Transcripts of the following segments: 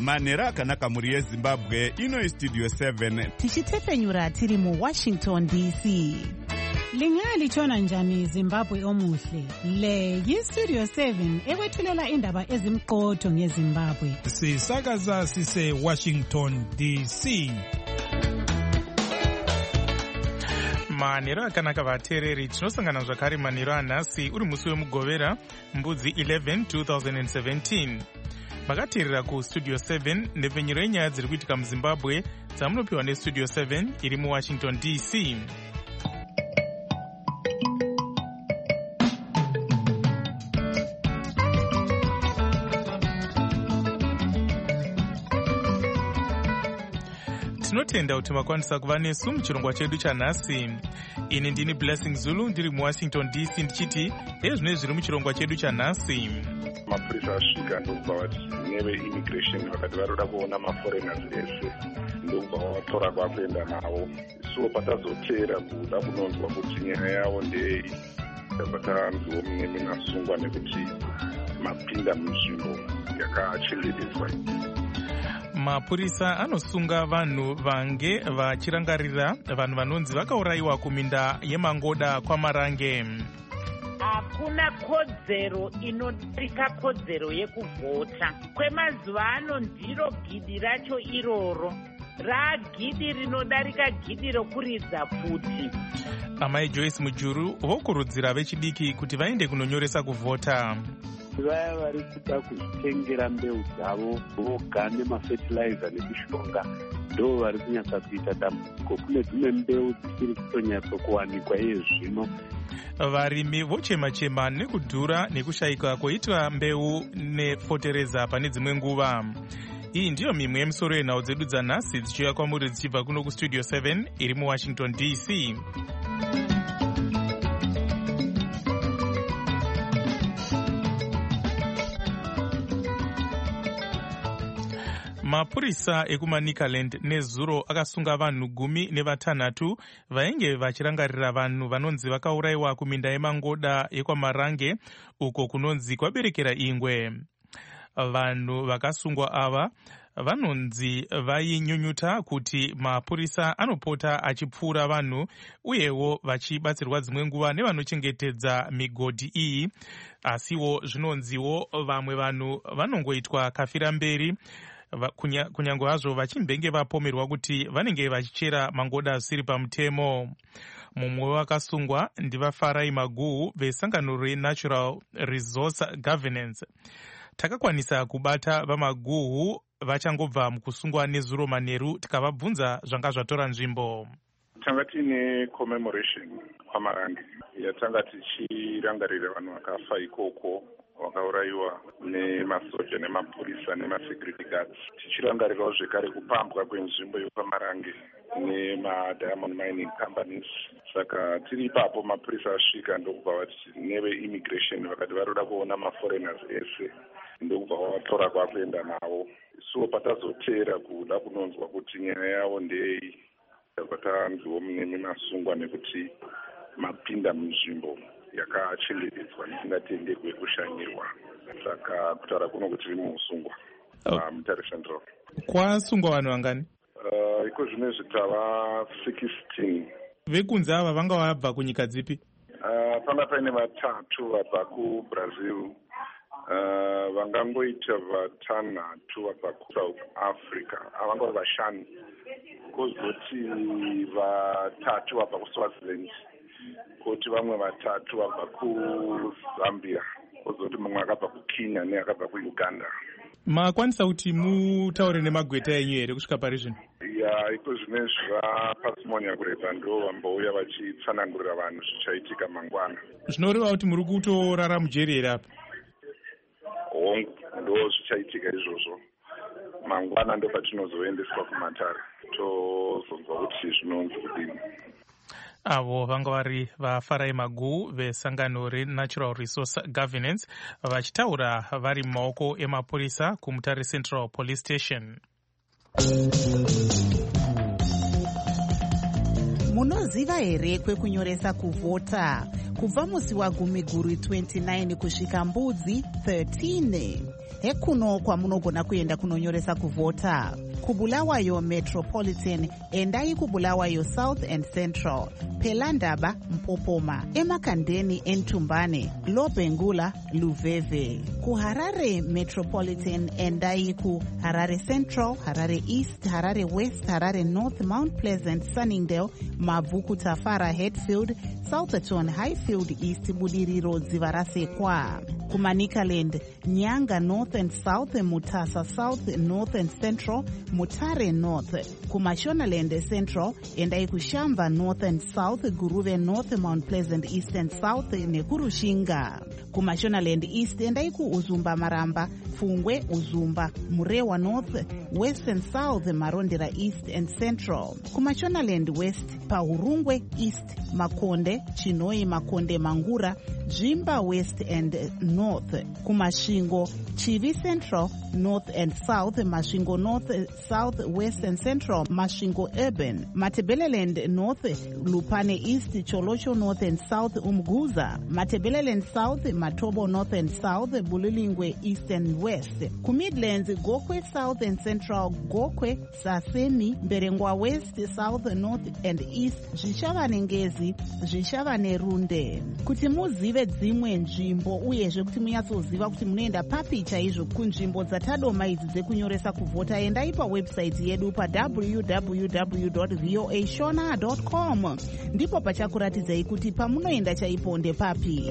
manhero akanaka mhuri yezimbabwe. Ino Studio 7 tichitefenyura tiri muWashington DC. Lingalitshona njani Zimbabwe omuhle? Le yiStudio 7 ekwethulela indaba ezimqotho ngeZimbabwe. Sisakaza sise Washington DC. Manhero akanaka vateereri, tinosangana zvakare manhero anhasi uri musi wemugovera mbudzi 11 2017. Makateerera kuStudio 7 ndepfenyuro yenyaya dziri kuitika muZimbabwe dzamunopiwa neStudio 7 iri muWashington DC. Tinotenda kuti makwanisa kuva nesu muchirongwa chedu chanhasi. Ini ndini Blessing Zulu ndiri muWashington DC ndichiti ezvine zviri muchirongwa chedu chanhasi. Mapurisa asvika ndokubva vati neve-immigration vakati varoda kuona maforeigners ese ndokubva vatora kwakuenda navo. So patazoteera kuda kunonzwa kuti nyaya yavo ndei, patanzwa mune masungwa nekuti mapinda munzvimbo yakachengetedzwa. Mapurisa anosunga vanhu vange vachirangarira vanhu vanonzi vakaurayiwa kuminda yemangoda kwaMarange. Hakuna kodzero inodarika kodzero yekuvhota. Kwemazuva ano ndiro gidi racho iroro. Ragidi rinodarika gidi rokuridza pfuti. Amai Joyce Mujuru vokurudzira vechidiki kuti vaende kunonyoresa kuvhota. Vaya vari kuda kuzvitengera mbeu dzavo voga nemafertilizer nemishonga ndo vari kunyatsa kuita dambudziko. Kune dzimwe mbeu dzisiri kutonyatsa kuwanikwa iye zvino. Varimi vochema-chema nekudhura nekushayika kwoitwa mbeu nefotereza pane dzimwe nguva. Iyi ndiyo mimwe yemisoro yenhau dzedu dzanhasi dzichiuya kwamuri dzichibva kuno kuStudio 7 iri muWashington DC. Mapurisa ekumaNicaland nezuro akasunga vanhu 16 vainge vachirangarira vanhu vanonzi vakaurayiwa kuminda yemangoda yekwaMarange uko kunonzi kwaberekera ingwe. Vanhu vakasungwa ava vanonzi vainyunyuta kuti mapurisa anopota achipfuura vanhu uyewo vachibatsirwa dzimwe nguva nevanochengetedza migodhi iyi, asiwo zvinonziwo vamwe vanhu vanongoitwa kafira mberi kunyange hazvo vachimbenge vapomerwa kuti vanenge vachichera mangoda asiri pamutemo. Mumwe wakasungwa ndivaFarai Maguhu vesangano reNatural Resource Governance. Takakwanisa kubata vaMaguhu vachangobva mukusungwa nezuro manheru tikavabvunza zvanga zvatora nzvimbo. Tanga tiine commemoration kwaMarange yatanga tichirangarira vanhu vakafa ikoko vakaurayiwa nemasoja nemapurisa nemasecurity guards, tichirangarirawo zvekare kupambwa kwenzvimbo yekwaMarange nemadiamond mining companies. Saka tiri ipapo mapurisa asvika ndokubva vati neve-immigration vakati varoda kuona maforeigners ese ndokubva vatora kwakuenda navo. So patazoteera kuda kunonzwa kuti nyaya yavo ndei, patanzwa mune masungwa nekuti mapinda munzvimbo yakachengetedzwa isingatendekwe kushanyirwa. Saka kutaura kuno kuti riri muusungwa mutare central. Kwasungwa vanhu vangani? Iko zvine zvitava 16. Vekunze ava vanga vabva kunyika dzipi? Panga paine vatatu vabva kuBrazil, vangangoita vatanhatu vabva kuSouth Africa, avanga vashanu, kozoti vatatu vabva kuSwaziland, koti vamwe vatatu vabva kuZambia, kozoti mumwe akabva kuKenya neakabva kuUganda. Makwanisa kuti mutaure nemagweta enyu here kusvika pari zvino? Ya, iko zvine zvapasimonya kureba ndo vambouya vachitsanangurira vanhu zvichaitika mangwana. Zvinoreva kuti muri kutorara mujeri here apa? Hongu, ndo zvichaitika izvozvo. Mangwana ndo patinozoendeswa kumatare tozonzwa kuti zvinonzi kudini. Avo vanga vari vaFarai Maguhu vesangano reNatural Resource Governance vachitaura vari mumaoko emapurisa kuMutare Central Police Station. Munoziva here kwekunyoresa kuvhota? Kubva musi wa Gumiguru 29 kusvika Mbudzi 13. hekuno kwamunogona kuenda kunonyoresa kuvhota. kuBulawayo Metropolitan endai kuBulawayo South and Central, Pelandaba Mpopoma, emakandeni entumbane, Lobengula Luveve. kuHarare Metropolitan endai kuHarare Central, Harare East, Harare West, Harare North, Mount Pleasant, Sunningdale, Mavuku Tafara, Hatfield, Southerton, Highfield East, Budiriro Dzivarasekwa. kuManicaland, Nyanga North and South, Mutasa South, North and Central, Mutare North. kuMashonaland Central endai kuShamba North and South, Guruve North, Mount Pleasant East and South, nekurushinga. kuMashonaland East endai kuUzumba Maramba, Fungwe Uzumba, Murewa North, West and South, Marondera East and Central. kuMashonaland West, Pahurungwe East, Makonde, Chinoi Makonde Mangura, Jimba West and North. kuMashingo, Chivi Central, North and South, Mashingo North, South, West and Central, Mashingo Urban. Matebeleland North, Lupane East, Cholocho North and South, Umguza. Matebeleland South, Matobo North and South, Bulilingwe East and West. kuMidlands, Gokwe South and Central, Gokwe, Sasemi, Berengwa West, South, North and East, Zvichava Ngezi, Zvichava Nerunde. kuti muzive dzimwe nzvimbo uyezve kuti munyatsoziva kuti munoenda papi chaizvo kunzvimbo dzatadoma idzi dzekunyoresa kuvhota, endai pawebhusaiti yedu pa www.voashona.com. ndipo pachakuratidzai kuti pamunoenda chaipo ndepapi.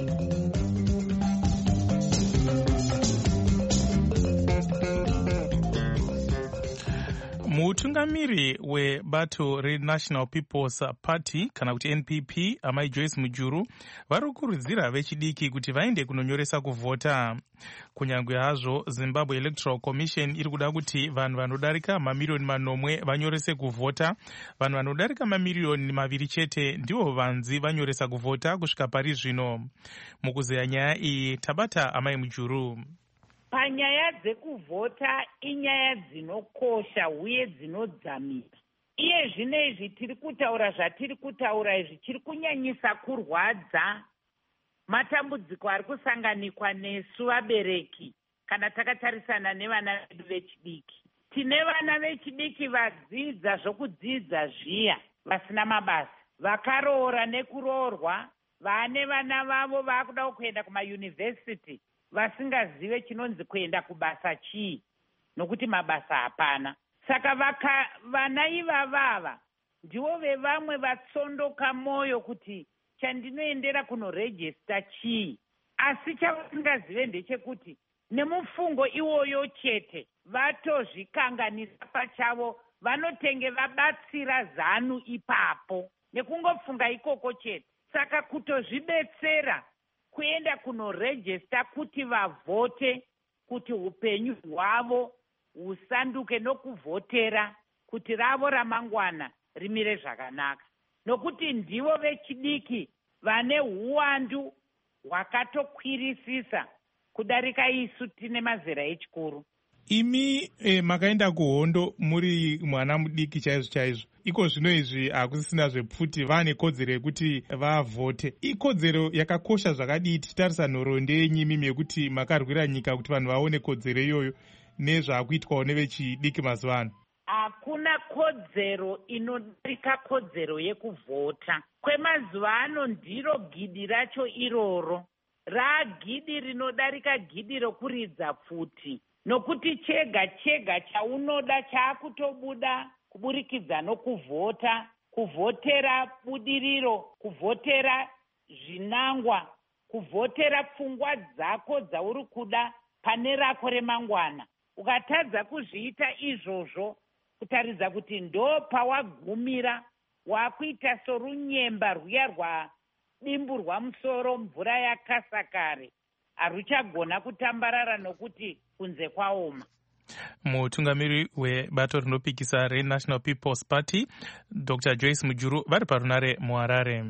mutungamiri webato reNational People's Party kana kuti NPP amai Joyce Mujuru vari kukurudzira vechidiki kuti vaende kunonyoresa kuvhota. Kunyangwe hazvo Zimbabwe Electoral Commission iri kuda kuti vanhu vanodarika mamiliyoni manomwe vanyorese kuvhota, vanhu vanodarika mamiliyoni maviri chete ndivo vanzi vanyoresa kuvhota kusvika pari zvino. Mukuzeya nyaya iyi tabata amai Mujuru. Panyaya dzekuvhota inyaya dzinokosha uye dzinodzamisa. Iye zvinezvi tiri kutaura zvatiri kutaura izvi chiri kunyanyisa kurwadza matambudziko ari kusanganikwa nesu vabereki kana takatarisana nevana vedu vechidiki. Tine vana vechidiki vadzidza zvokudzidza zviya vasina mabasa, vakaroora nekuroorwa, vane vana vavo vakuda kuenda kumayunivhesiti vasingazive chinonzi kuenda kubasa chii, nokuti mabasa hapana. Saka vana ivavava ndivo vevamwe vatsondoka moyo kuti chandinoendera kunorejista chii, asi chavasingazive ndechekuti nemufungo iwoyo chete vatozvikanganisa pachavo, vanotenge vabatsira zanu ipapo nekungofunga ikoko chete. Saka kutozvibetsera kuenda kunorejista kuti vavhote, kuti upenyu hwavo husanduke nokuvhotera, kuti ravo ramangwana rimire zvakanaka, nokuti ndivo vechidiki vane uwandu hwakatokwirisisa kudarika isu tine mazera echikuru. Imi makaenda kuhondo muri mwana mudiki chaizvo chaizvo, iko zvino izvi hakusisina zvepfuti vane kodzero yekuti vavhote. Ikodzero yakakosha zvakadii tichitarisa nhoroondo yenyimi yekuti makarwira nyika kuti vanhu vaone kodzero iyoyo nezvaakuitwawo nevechidiki mazuva ano? Hakuna kodzero inodarika kodzero yekuvhota. Kwemazuva ano ndiro gidi racho iroro, ragidi rinodarika gidi rokuridza pfuti, nokuti chega chega chaunoda chaakutobuda kuburikidza nokuvhota, kuvhotera budiriro, kuvhotera zvinangwa, kuvhotera pfungwa dzako dzauri kuda pane rako remangwana. Ukatadza kuzviita izvozvo, kutaridza kuti ndo pawagumira, wakuita sorunyemba rwuya rwadimbu rwamusoro mvura yakasa kare, haruchagona kutambarara nokuti kunze kwaoma. Mutungamiri webato rinopikisa reNational People's Party Dr. Joyce Mujuru vari parunare muHarare.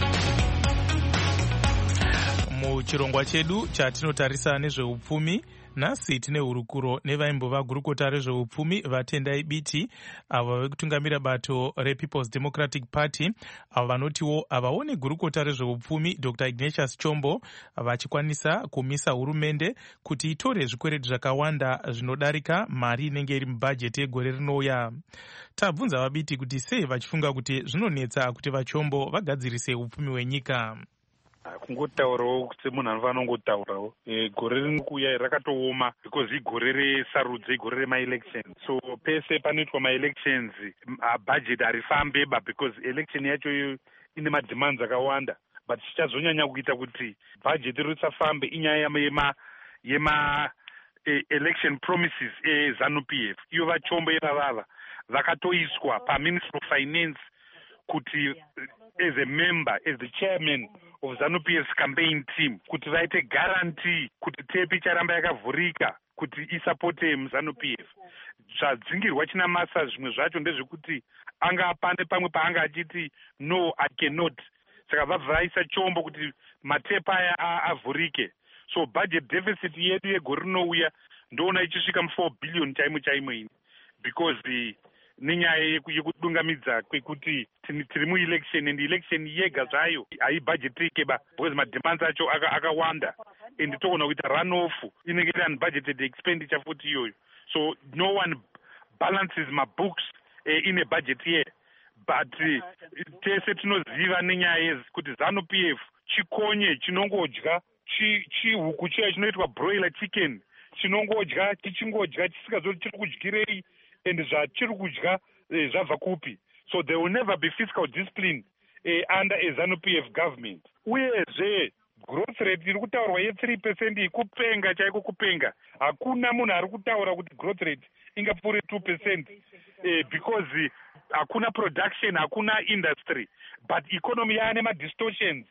Muchirongwa chedu chatinotarisa nezveupfumi, Nhasi tine hurukuro nevaimbova gurukota rezveupfumi vaTendai Biti, avo vekutungamira bato rePeople's Democratic Party, avo vanotiwo avaone gurukota rezveupfumi Dr. Ignatius Chombo vachikwanisa kumisa hurumende kuti itore zvikwereti zvakawanda zvinodarika mari inenge iri mubhajeti yegore rinouya. Tabvunza vaBiti kuti sei vachifunga kuti zvinonetsa kuti vaChombo vagadzirise upfumi hwenyika. Kungotaurawo kuti munhu anofanira kungotaurawo. Gore rinouya rakatooma because igore resarudzo, igore rema-elections. So pese panoitwa ma-elections, bhajeti harifambe because election yacho ine mademands akawanda. But chichazonyanya kuita kuti bhajeti risafambe inyaya yema election promises eZANU-PF. Iyo vaChombo ivavava vakatoiswa paMinister of Finance kuti as a member, as the chairman of ZANU-PF's campaign team, kuti vaite guarantee kuti tepi icharamba yakavhurika kuti isapote muZANU-PF. Zvadzingirwa chinamasa zvimwe zvacho ndezvekuti anga apande pamwe paanga achiti no I cannot. Saka vabva vaisa Chombo kuti matepa aya avhurike. So budget deficit yedu yegore rinouya ndoona ichisvika mu4 billion chaimo ini because nenyaya yekudungamidza kwekuti tiri muelection, and election yega zvayo haibhajetike because mademands acho akawanda, and toona kuita runoff inenge iri unbudgeted expenditure futi iyoyo. So no one balances mabooks in a budget year. But tese tinoziva nenyaya kuti ZANU-PF chikonye chinongodya chihuku chiya chinoitwa broiler chicken, chinongodya chichingodya chisikazoti chiri kudyirei and zvachiri kudya zvabva kupi. So there will never be fiscal discipline under a ZANU-PF government. Uyezve growth rate iri kutaurwa ye3% kupenga chaiko kupenga. Hakuna munhu ari kutaura kuti growth rate ingapfuure 2% because hakuna production, hakuna industry, but economy yaane madistortions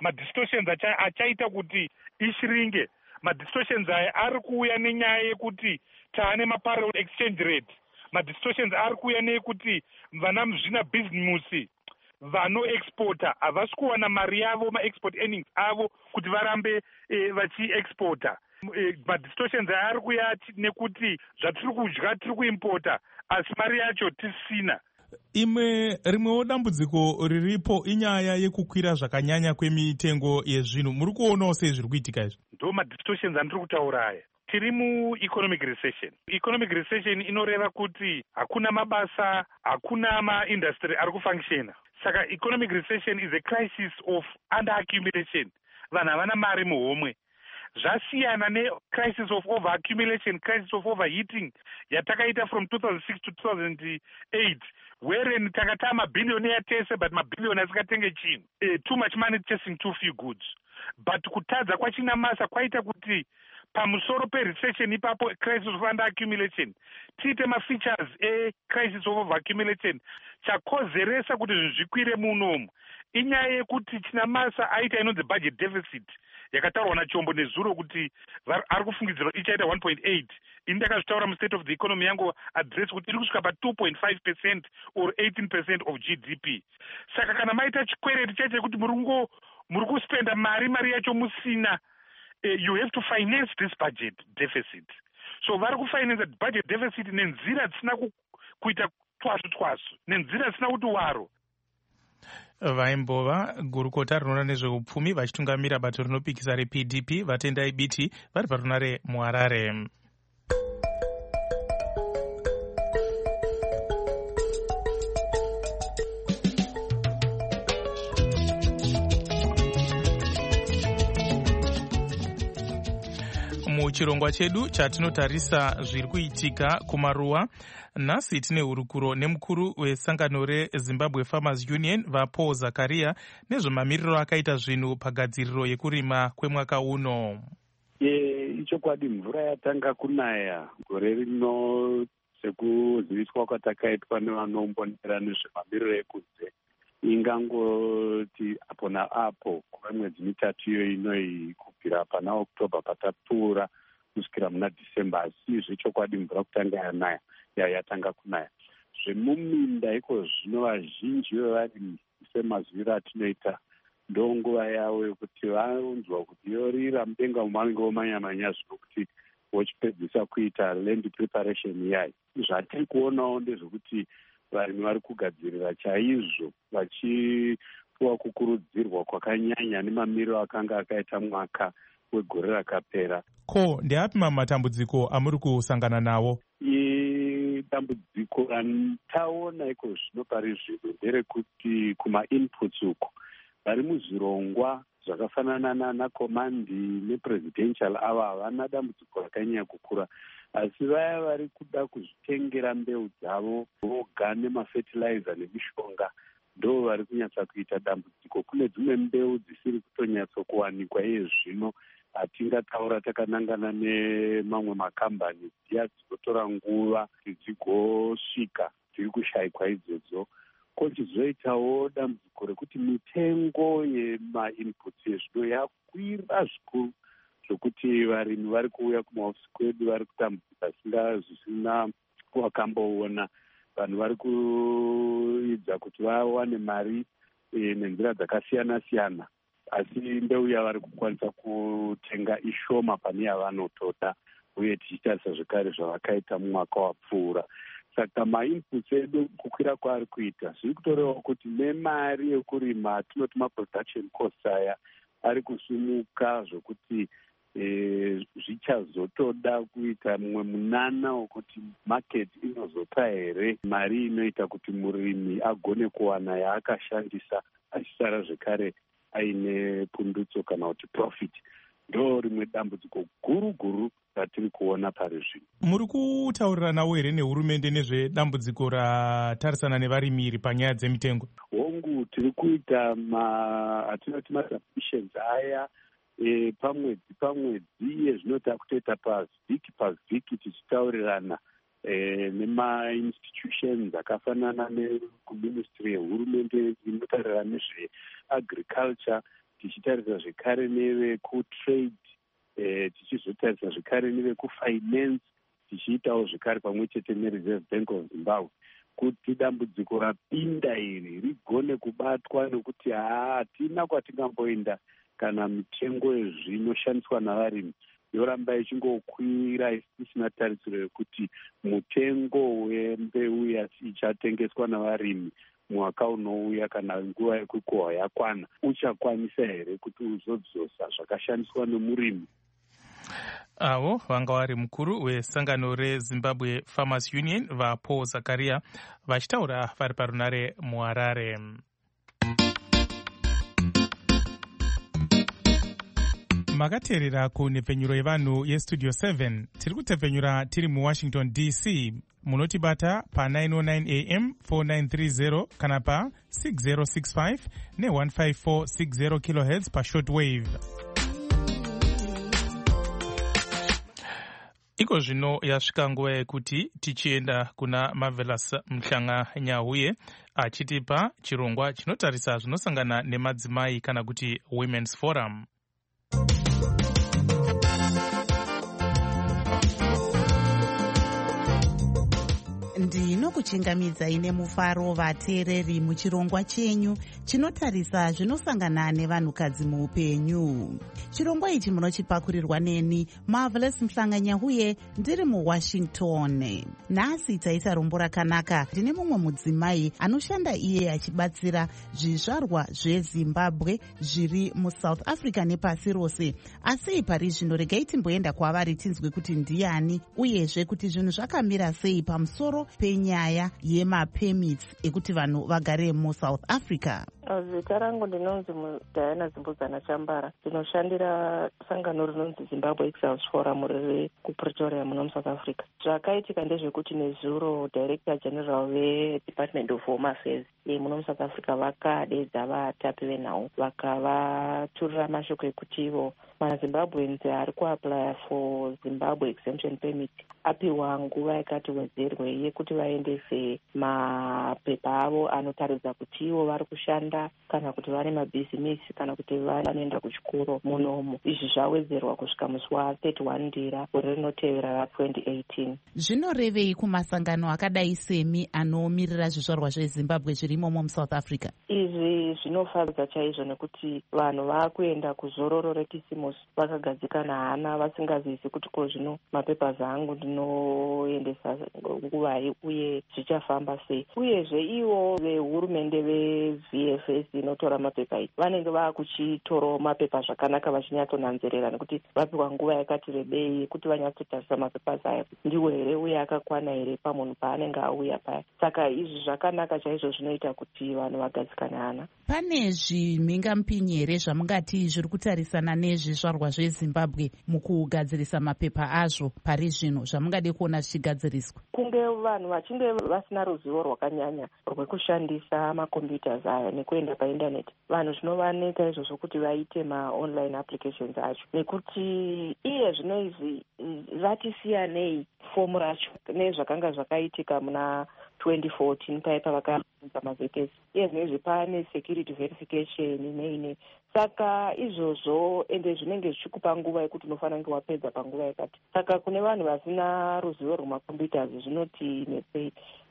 achaita kuti ishiringe. Madistortions aya ari kuuya nenyaya yekuti taane maparallel exchange rate. Madistortions ari kuuya nekuti vana muzvina business vanoexporta havasi kuwana mari yavo, maexport earnings avo kuti varambe vachiexporta. Madistortions aya ari kuuya nekuti zvatiri kudya tiri kuimporta asi mari yacho tisina. Rimwewo dambudziko riripo inyaya yekukwira zvakanyanya kwemitengo yezvinhu. Muri kuonawo sei zviri kuitika izvi? Ndo madistortions andiri kutaura aya. Tiri mu-economic recession. Economic recession inoreva kuti hakuna mabasa, hakuna ma-industry ari kufunctiona. Saka economic recession is a crisis of under-accumulation. Vanhu havana mari muhomwe. Zvasiyana ne-crisis of over-accumulation, crisis of overheating yatakaita from 2006 to 2008, wherein takata mabillionaire tese but mabillionaire asikatenge chinhu. Too much money chasing too few goods. But kutadza kwachinamasa kwaita kuti pamusoro perecession ipapo, crisis of under-accumulation, tiite mafeatures crisis of over-accumulation. Chakozeresa kuti zvinhu zvikwire munomu inyaya yekuti chinamasa aita inonzi budget deficit yakataurwa naChombo nezuro kuti ari kufungidzirwa ichaita 1.8. ini ndakazvitaura mustate of the economy yangu address kuti iri kusvika pa2.5% or 18% of GDP. Saka kana maita chikwereti chaite kuti muri kuspenda mari yacho musina, you have to finance this budget deficit. So vari kufinance budget deficit nenzira dzisina kuita twasu nenzira dzisina kuti waro. Vaimbova gurukota rinoona nezveupfumi vachitungamira bato rinopikisa rePDP vaTendai Biti vari parunare muHarare. Muchirongwa chedu chatinotarisa zviri kuitika kumaruwa, nhasi tine hurukuro nemukuru wesangano reZimbabwe Farmers Union vaPaul Zakaria nezvemamiriro akaita zvinhu pagadziriro yekurima kwemwaka uno. Ichokwadi mvura yatanga kunaya gore rino sekuziviswa kwatakaitwa nevanombonera nezvemamiriro ekunze, ingangoti apo naapo kuva mwedzi mitatu iyo inoyi kubvira pana Oktoba patapfuura kusvikira muna Dhisemba, asi zvechokwadi mvura kutanga yanaya yatanga kunaya. Zvemuminda iko zvino vazhinji vevarimi semazuviro atinoita ndonguva yavo yekuti vanzwa kuti yorira mudenga umu vanenge vomanya-manya zvinokuti vochipedzisa kuita land preparation yayo. Zvatiri kuonawo ndezvekuti varimi vari kugadzirira chaizvo vachipiwa kukurudzirwa kwakanyanya nemamiriro akanga akaita mwaka wegore rakapera. Ko ndeapi matambudziko amuri kusangana nawo? Dambudziko rataona iko zvino pari zvino nderekuti kuma-inputs uko vari muzvirongwa zvakafanana nakomandi nepresidential ava havana dambudziko rakanyanya kukura, asi vaya vari kuda kuzvitengera mbeu dzavo voga nemafertilizer nemishonga ndo vari kunyatsa kuita dambudziko. Kune dzimwe mbeu dzisiri kutonyatso kuwanikwa iye zvino, hatingataura takanangana nemamwe makambani dziya dzinotora nguva dzigosvika dziri kushayikwa idzodzo. Kochizoitawo dambudziko rekuti mitengo yemainputs ezvino yakwira zvikuru zvokuti varimi vari kuuya kumahofisi kwedu vari kutambudzika zvisina wakamboona. Vanhu vari kuidza kuti vawane mari nenzira dzakasiyana siyana, asi mbeu yavari kukwanisa kutenga ishoma pane yavanotoda, uye tichitarisa zvekare zvavakaita mumwaka wapfuura. Saka mainputs edu kukwira kwaari kuita zviri kutorewa kuti nemari yekurima tinoti maproduction costs aya ari kusumuka zvokuti zvichazotoda kuita mumwe munana wekuti market inozopa here mari inoita kuti murimi agone kuwana yaakashandisa achisara zvekare aine pundutso kana kuti profit. Ndo rimwe dambudziko guru ratiri kuona pari zvino. Muri kutauriranawo here nehurumende nezvedambudziko ratarisana nevarimiri panyaya dzemitengo? Hongu, tiri kuita hatinoti masubmissions aya pamwedzi ezvinota kutoita pavhiki tichitaurirana nema-institutions akafanana nekuministry yehurumende inotarira nezveagriculture, tichitarisa zvekare nevekutrade, tichizotarisa zvekare nevekufinance, tichiitawo zvekare pamwe chete nereserve bank of Zimbabwe, kuti dambudziko rapinda iri rigone kubatwa, nekuti hatina kwatingamboenda kana mitengo yezvinoshandiswa navarimi yoramba ichingokwira isina tarisiro yekuti mutengo wembeu ichatengeswa navarimi mwaka unouya kana nguva yekukohwa yakwana uchakwanisa here kuti uzodzosa zvakashandiswa nemurimi. Avo vanga vari mukuru wesangano reZimbabwe Farmers Union vaPaul Zakaria vachitaura vari parunare muHarare. Makateerera kunhepfenyuro yevanhu yestudio 7. Tiri kutepfenyura tiri muWashington DC. Munotibata pa909 AM 4930 kana pa 6065 ne15460 kHz pa shortwave. Iko zvino yasvika nguva yekuti tichienda kuna Marvelous Mhlanga Nyahuye achitipa chirongwa chinotarisa zvinosangana nemadzimai kana kuti Women's Forum. Ndinokuchingamidzai nemufaro vateereri muchirongwa chenyu chinotarisa zvinosangana nevanhukadzi muupenyu. Chirongwa ichi munochipakurirwa neni Marvelous Mhlanga Nyahuye ndiri muWashington. Nhasi taita rombo rakanaka. Ndine mumwe mudzimai anoshanda iye achibatsira zvizvarwa zveZimbabwe zviri muSouth Africa nepasi rose. Asi pari zvino regai timboenda kwavari tinzwe kuti ndiani uyezve kuti zvinhu zvakamira sei pamusoro penyaya yemapemits ekuti vanhu vagare muSouth Africa. Zita rangu ndinonzi Diana Zimbuzana Chambara. Ndinoshandira sangano rinonzi Zimbabwe Exiles Forum riri kuPretoria muno muSouth Africa. Zvakaitika ndezvekuti nezuro Director General veDepartment of Home Affairs muno muSouth Africa vakadedza vatapi venhau vakavaturira mashoko ekuti ivo maZimbabweans ari kuapply for Zimbabwe exemption permit apiwa nguva yakati wedzerwe yekuti vaendese mapepa avo anotaridza kuti ivo vari kushanda vanoshanda kana kuti vane mabhizimisi kana kuti vanoenda kuchikoro munomu. Izvi zvawedzerwa kusvika musi wa31 ndira gore rinotevera ra2018. Zvinorevei kumasangano akadai semi anomirira zvizvarwa zveZimbabwe zvirimo muSouth Africa? Izvi zvinofadza chaizvo nekuti vanhu vakuenda kuzororo rekisimusi vakagadzikana hana vasingazizi kuti ko zvino mapepasi angu ndinoendesa nguvai uye zvichafamba sei. Uyezve ivo vehurumende veVFS inotora mapepa iyi vanenge vakuchitorawo mapepa zvakanaka vachinyatsonanzerera nekuti vapiwa nguva yakati rebei kuti vanyatsotarisa mapepasi aya ndiwo here uye akakwana here pamunhu paanenge auya paya. Saka izvi zvakanaka chaizvo zvinoita kuti vanhu vagadzikana hana. Pane zvimhingamupinyi here zvamungati zviri kutarisana nezvizvarwa zveZimbabwe mukugadzirisa mapepa azvo pari zvino zvamungade kuona zvichigadziriswa? Kunge vanhu vachinge vasina ruzivo rwakanyanya rwekushandisa makombiyutas aya nekuenda paindaneti, vanhu zvinovaneta izvozvo kuti vaite maonline applications acho, nekuti iye zvino izvi vatisiyanei fomu racho nezvakanga zvakaitika muna 2014 paya pavakaunza mavhekesi. Iye zvinezvi pane security verification neine. Saka izvozvo ende zvinenge zvichikupa nguva yekuti unofanira kunge wapedza panguva yakati. Saka kune vanhu vasina ruzivo rwemakombiyutas zvinoti netsei.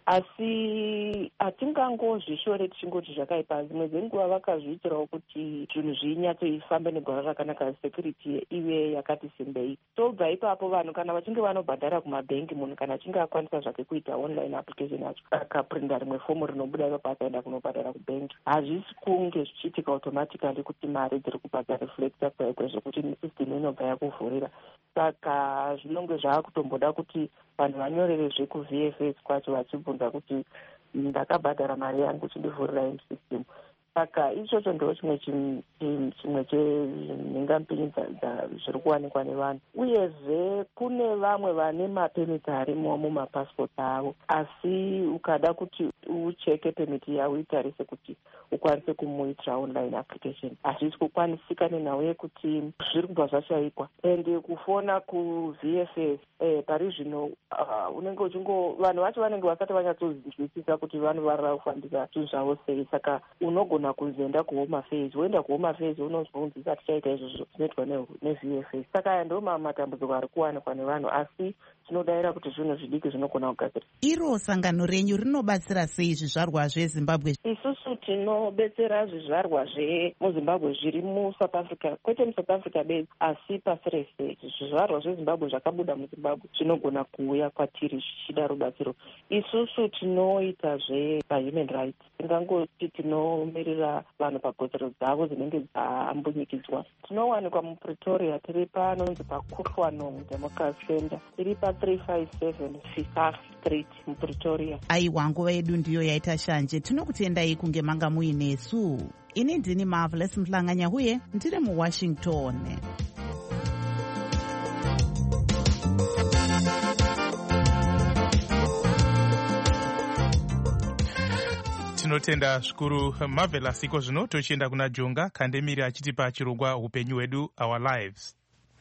Asi hatingangozvishore tichingoti zvakaipa. Dzimwe dzenguva vakazviitirawo kuti zvinhu zvinyatsoifambe negwara rakanaka, security ive yakati simbei. Tobva ipapo vanhu kana vachinge vanobhadhara kumabhengi, munhu kana achinge akwanisa zvake kuita online application acho akaprinda rimwe fomu rinobuda ipapo akaenda kunobhadhara kubhengi, hazvisi kunge zvichiitika automatically kuti mari dziri kubva reflecta kwaikwe zvokuti system inobva yakuvhurira. Saka zvinonge zvaakutomboda kuti vanhu vanyorerezve kuVFS kwacho vachibvunza kuti ndakabhadhara mari yangu chindivhurira system. Saka ichocho ndo chimwe chemhingamupinyi zviri kuwanikwa nevanhu. Uyezve kune vamwe vane mapemiti arimo mumapasipoti avo, asi ukada kuti ucheke pemiti yavo itarise kuti ukwanise kumuitira online application hazvisi kukwanisika nenhau yekuti zviri kubva zvashaikwa. Ende kufona kuVFS pari zvino unenge vanhu vacho vanenge vasati vanyatsozwisisa kuti vanovarira kufambisa zvinhu zvavo sei. Saka unogona kuzoenda kuhome affairs, woenda kuhome affairs unozvibvunzisa tichaita izvozvo zvinoitwa neVFS. Saka aya ndo matambudziko ari kuwanikwa nevanhu, asi tinodayira kuti zvinhu zvidiki zvinogona kugadzirwa. Iro sangano renyu rinobatsira sei zvizvarwa zveZimbabwe? Isusu tinobetsera zvizvarwa zvemuZimbabwe zviri muSouth Africa, kwete muSouth Africa bedzi asi pasi rese. Zvizvarwa zveZimbabwe zvakabuda muZimbabwe zvinogona kuuya kwatiri zvichida rubatsiro. Isusu tinoita zvepahuman rights, tingangoti tinomirira vanhu pakodzero dzavo dzinenge dzambunyikidzwa. Tinowanikwa muPretoria, tiri panonzi paKutlwanong Democracy Center, tiri pa357 Fisaf Street muPretoria. Aiwa, nguva yedu ndiyo yaita shanje. Tinokutendai kunge manga muinesu. Ini ndini Marvelous Mhlanganya huye ndiri muWashington. Tinotenda zvikuru Marvelous. Iko zvino tochienda kuna Jonga Kandemiri achitipa chirongwa upenyu hwedu, our lives.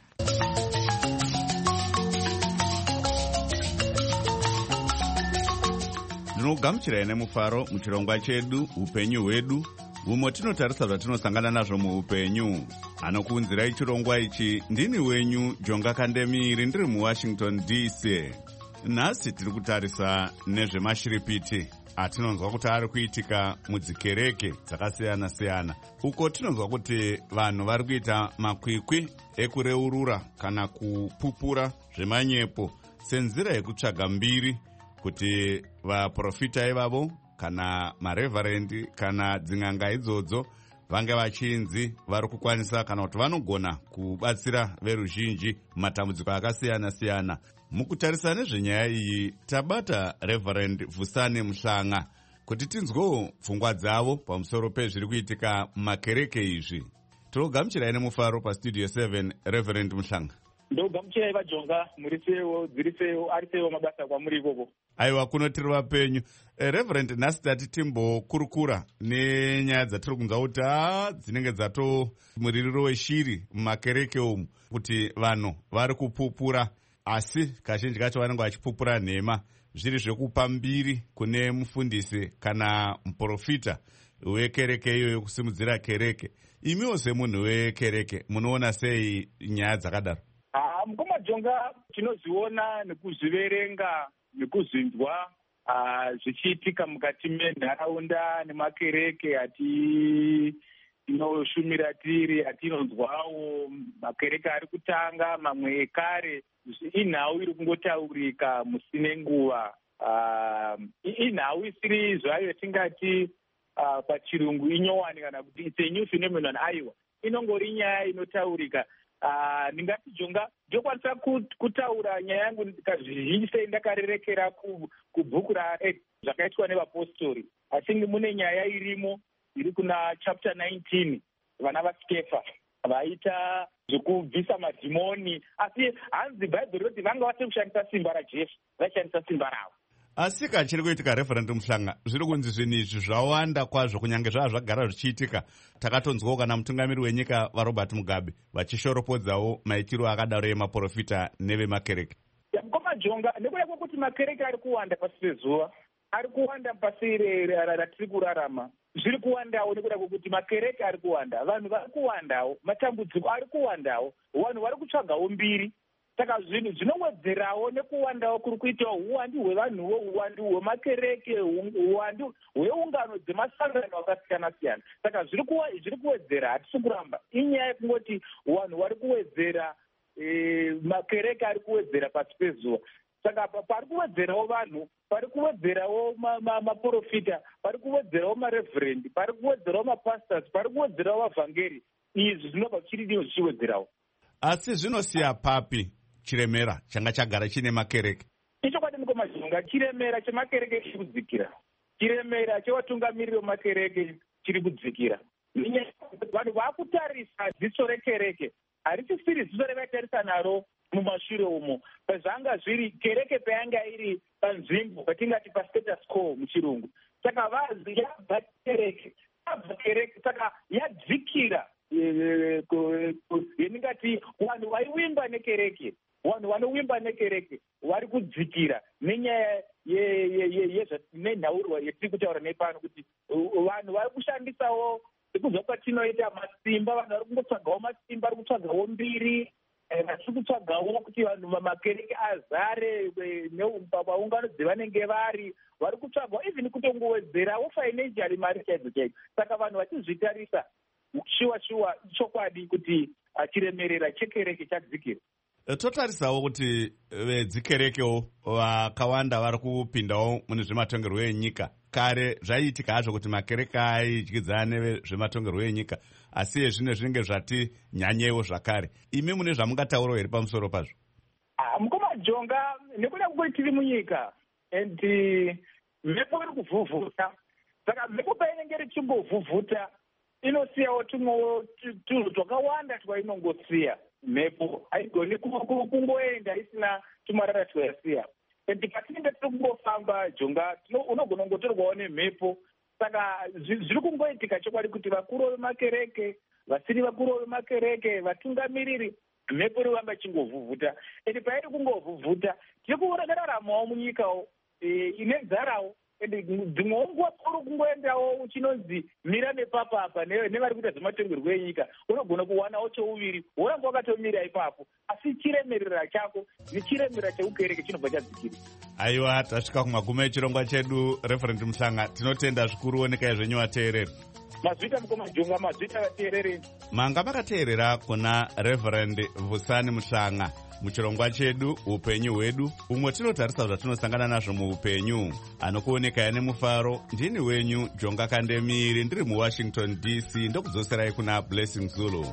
Ndinogamuchirai nemufaro muchirongwa chedu upenyu hwedu, umo tinotarisa zvatinosangana nazvo muupenyu. Anokuunzirai chirongwa ichi ndini wenyu Jonga Kandemiri, ndiri muWashington DC. Nhasi tiri kutarisa nezvemashiripiti atinonzwa kuti ari kuitika mudzikereke dzakasiyana-siyana, uko tinonzwa kuti vanhu vari kuita makwikwi ekureurura kana kupupura zvemanyepo senzira yekutsvaga mbiri kuti vaprofita ivavo kana mareverendi kana dzin'anga idzodzo vange vachinzi vari kukwanisa kana kuti vanogona kubatsira veruzhinji mumatambudziko akasiyana-siyana. Mukutarisa nezvenyaya iyi tabata Reverend Vusane Mhlanga kuti tinzwewo pfungwa dzavo pamusoro pezviri kuitika mumakereke izvi. Tinogamuchirai nemufaro pastudio 7 Reverend Mhlanga. Ndogamuchirai vaJonga, muri sewo, dziri sewo, ari sewo mabasa kwamuri ikoko. Aiwa, kuno tiri vapenyu. Reverend, nhasi tati timbokurukura nenyaya dzatiri kunzwa kuti dzinenge dzato muririro weshiri mumakereke umu, kuti vanhu vari kupupura, asi kazhinji kacho vanenge vachipupura nhema zviri zvekupa mbiri kune mufundisi kana muprofita. wekereke iyoyo kusimudzira kereke. Imiwo semunhu wekereke munoona sei nyaya dzakadaro? Mukoma Jonga, tinoziona nekuzviverenga nekuzvinzwa zvichiitika mukati menharaunda nemakereke atinoshumira tiri, atinonzwawo makereke ari kutanga, mamwe ekare. Inhau iri kungotaurika musine nguva. Inhau isiri zvayo tingati pachirungu inyowani kana kuti it's a new phenomenon. Aiwa, inongori nyaya inotaurika. Ndingati Jonga ndokwanisa kutaura nyaya yangu kazhinji sei ndakarerekera kubhuku zvakaitwa nevapostori. I think mune nyaya irimo iri kuna chapter 19, vana vaSkefa vaita zvekubvisa madhimoni, asi hanzi bhaibheri roti vanga vasiri kushandisa simba raJesu, vaishandisa simba ravo. Asi kachiri kuitika Reverend Muhlanga, zviri kunzi zvinhu izvi zvawanda kwazvo, kunyange zvagara zvichiitika. Takatonzwawo kana mutungamiri wenyika vaRobert Mugabe vachishoropodzawo maitiro akadaro emaprofita nevemakereke. Mukoma Jonga, nekuda kwekuti makereke ari kuwanda pasi pezuva, ari kuwanda pasi ratiri kurarama, zviri kuwandawo nekuda kwekuti makereke ari kuwanda, vanhu vari kuwandawo, matambudziko ari kuwandawo, vanhu vari kutsvagawo mbiri. Saka zvinhu zvinowedzerawo nekuwandawo kuri kuitawo uwandu hwevanhuwo, uwandu hwemakereke, uwandu hweungano dzemasangano akasiyana-siyana. Saka zviri kuwedzera, hatisi kuramba. Inyaya yekungoti vanhu vari kuwedzera, makereke ari kuwedzera pasi pezuva. Saka pari kuwedzerawo vanhu, pari kuwedzerawo maprofita, pari kuwedzerawo mareverendi, pari kuwedzerawo mapastors, pari kuwedzerawo vavhangeri. Izvi zvinobva zvichiridiwo zvichiwedzerawo. Asi zvinosiya papi chiremera changa chagara chine makereke? Ichokwadi Mukoma Jonga, chiremera chemakereke chiri kudzikira. Chiremera chevatungamiriri vemakereke chiri kudzikira. Vanhu vakutarisa dziso rekereke, harichisiri dziso revaitarisa naro mumashure umo. Pazvanga zviri kereke payanga iri panzvimbo patingati pastatus quo muchirungu. Saka vazi yabva kereke, saka yadzikira. Yeningati vanhu vaivimba nekereke, vanhu vanowimba nekereke vari kudzikira nenyaya nenhaurirwa yetiri kutaura nepano, kuti vanhu vari kushandisawo kubva kwatinoita masimba. Vanhu vari kungotsvagawo masimba, vari kutsvagawo mbiri, vatiri kutsvagawo kuti vanhu vamakereke azare paungano dzevanenge vari kutsvagawo even kutongowedzerawo financially mari chaidzo chaidzo. Saka vanhu vachizvitarisa shuwa chokwadi kuti chiremerera chekereke chadzikira. Totarisawo kuti vedzikerekewo vakawanda vari kupindawo mune zvematongerwo enyika. Kare zvaiitika hazvo kuti makereke aidyidzana nevezvematongerwo enyika, asi zvine zvinenge zvati nyanyewo zvakare. Imi mune zvamungataurawo here pamusoro pazvo? Mukoma Jonga, nekuda kwekuti tiri munyika and mhepo iri kuvhuvhuta. Saka mhepo painenge richingovhuvhuta inosiyawo tumwewo tunhu twakawanda twainongosiya. Mhepo haigoni kungoenda isina tumarara twayasiya. And patinenge tiri kungofamba Jonga, unogona kungotorwawo nemhepo. Saka zviri kungoitika chokwadi kuti vakuru vemakereke, vasiri vakuru vemakereke, vatungamiriri, mhepo iri kuramba ichingovhuvhuta. And pairi kungovhuvhuta, tiri kuraramawo munyikawo ine nzarawo. Dzimwewo nguva uri kungoendawo uchinonzi mira nepapapa nevari kuita zvematongerwo enyika, unogona kuwanawo chouviri, woramba wakatomira ipapo, asi chiremerera chako nechiremerera cheukereke chinobva chadzikira. Aiwa, tasvika kumaguma echirongwa chedu. Reverend Muhlanga, tinotenda zvikuru oneka zvenyu vateereri. Mazvita Mukoma Jonga, mazvita vateereri. Manga makateerera kuna Reverend Vusani Muhlanga muchirongwa chedu upenyu hwedu, umwe tinotarisa zvatinosangana nazvo muupenyu. Anokuoneka nemufaro, ndini wenyu Jonga Kandemiri, ndiri muWashington DC, ndokudzoserai kuna Blessing Zulu.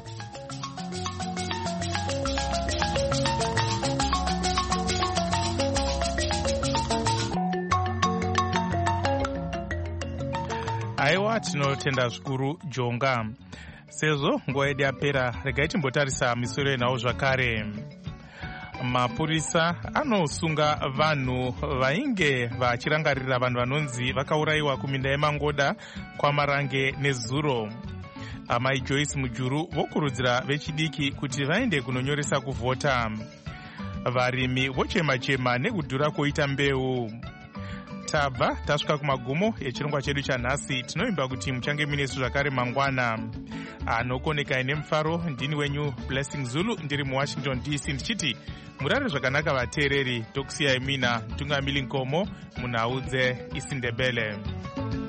Aiwa, tinotenda zvikuru Jonga. Sezvo nguva yedu yapera, regai timbotarisa misoro yenhau zvakare. Mapurisa anosunga vanhu vainge vachirangarira vanhu vanonzi vakaurayiwa kuminda yeMangoda, kwaMarange neZuro. Amai Joyce Mujuru vokurudzira vechidiki kuti vaende kunonyoresa kuvhota. Varimi vochema-chema nekudhura koita mbeu. tabva tasvika kumagumo echirongwa chedu chanhasi. Tinovimba kuti muchange minesu zvakare mangwana. Anokonekai nemufaro, ndini wenyu Blessing Zulu, ndiri muWashington DC, ndichiti murare zvakanaka vateereri. Tokusiyai mina Tungamili Nkomo munhau dzeIsindebele.